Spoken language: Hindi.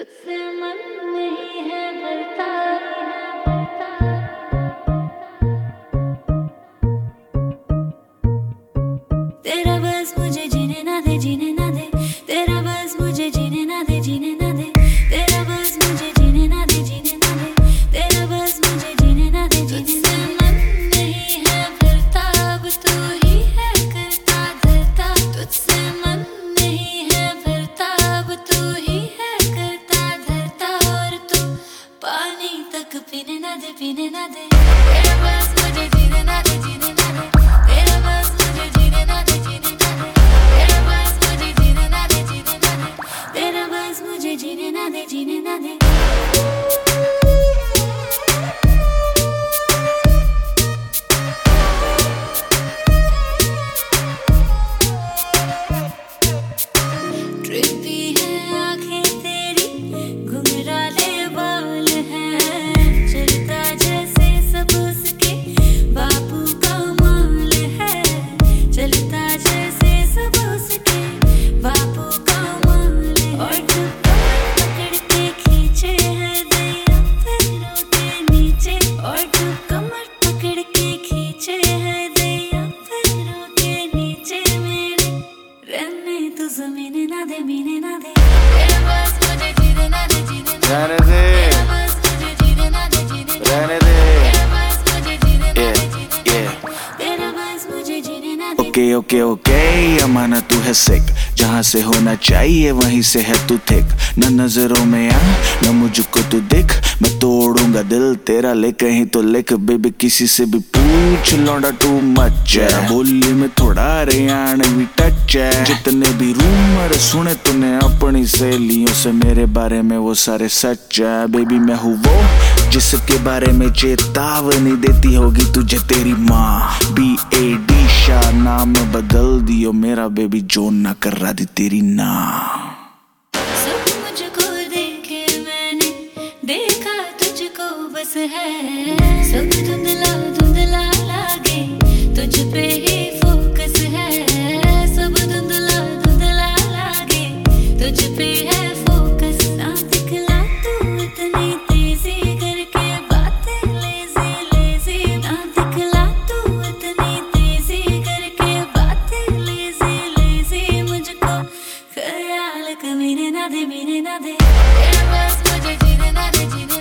तुझसे मन नहीं है भरता। तेरा बस मुझे जीने ना दे, जीने ना दे। तेरा बस मुझे जीने ना दे, जीने ना दे। तेरा बस मुझे जीने ना दे, जीने ना दे। तेरा बस मुझे जीने ना दे, जीने ना दे। मन नहीं है भरता, अब तू ही है करता धरता। तुझसे मन नहीं है भरता, अब तू ही है करता धरता। और तू पानी तक पीने ना दे, पीने ना दे। तेरा बस मुझे जीने ना दे, जीने ना दे। तेरा बस मुझे जीने ना दे, जीने ना दे। तेरा बस मुझे जीने ना दे, जीने ना दे। तेरा बस मुझे जीने ना दे, जीने ना दे। ट्रिपी है आंखें तेरी, घुंघराले बाल हैं, चलता जैसे सब उसके बापू का माल है। चलता जैसे सब उसके बापू का माल है। और तू कमर पकड़ के खींचे है दया पैरों के नीचे। और तू कमर पकड़ के खींचे है दया पैरों के नीचे। मेरे रहने तू ज़मीने ना दे, मीने ना दे। तेरा बस मुझे जीने ना दे, जीने ना दे। तेरा बस मुझे जीने ना दे, जीने ना दे। तेरा बस मुझे जीने ना दे, जीने ना दे। तेरा बस मुझे जीने ना दे। ओके ओके ओके, अमाना तू है सिक, जहाँ से होना चाहिए वहीं से है तू थिक। न नजरों में आ न मुझको तू दिख, मैं तोड़ूंगा दिल तेरा ले कहीं तो लिख। बेबी किसी से भी पूछ, लौंडा टू मच है, बोली में थोड़ा हरियाणवी टच है। जितने भी रूमर सुने तूने अपनी सहेलियों से मेरे बारे में वो सारे सच है। बेबी मैं हूँ वो जिसके बारे में चेतावनी देती होगी तुझे तेरी माँ। BAD शाह नाम बदल दियो मेरा, बेबी जो ना कर रहा दी तेरी ना। सब मुझको देखे मैंने, देखा तुझको बस है। सब धुंधला धुंधला लागे, तुझ पे ही फोकस है। सब धुंधला धुंधला लागे, तुझ पे है फोकस। ना दिखला तू इतनी तेजी करके बातें लेजी लेजी। ना दिखला तू इतनी तेजी करके बातें लेजी लेजी। मुझको ख्याल कमीने ना दे, मीने ना दे। तेरा बस मुझे जीने ना दे, जीने